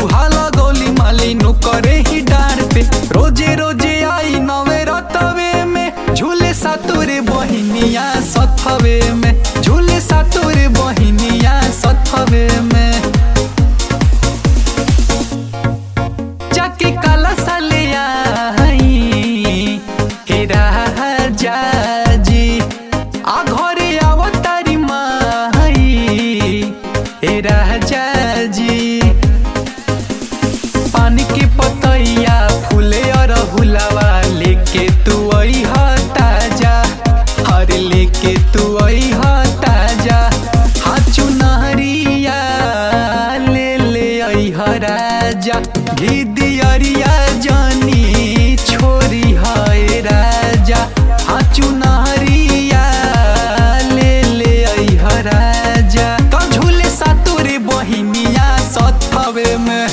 सुहाला गोली माली नु करे ही डार पे रोजे रोजे आई नवे रतवे में झूले सातुरे बहिनिया सथवे में झूले सातुरे बहिनिया सथवे में जाके काला सालिया हे राजा जी आ घरे आवतारी माई हे राजा जी पानी के पतैया फूले और हुलावा लेके तू आई ताजा हर लेके तू आई ताजा हाँ चुनहरिया ले आई राजा घी दियरिया जानी छोरी है राजा हाँ चुनहरिया ले आई राजा तो झूले सातुरे बहिनिया सथवे में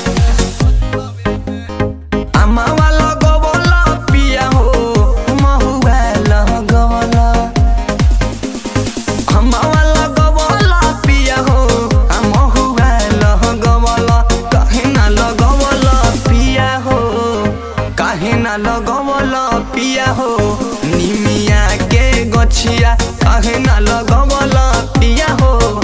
लगवल पिया हो निमिया के गछिया काहे ना लगवल पिया हो